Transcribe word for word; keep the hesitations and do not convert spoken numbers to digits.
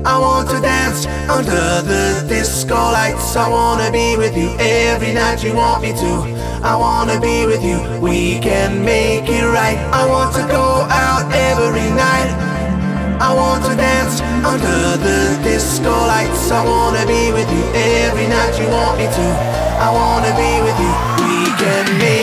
I want to dance under the disco lights. I wanna be with you every night you want me to. I wanna be with you, we can make it right. I want to go out every night. I want to dance under the disco lights. I wanna be with you every night you want me to. I wanna be with you, we can make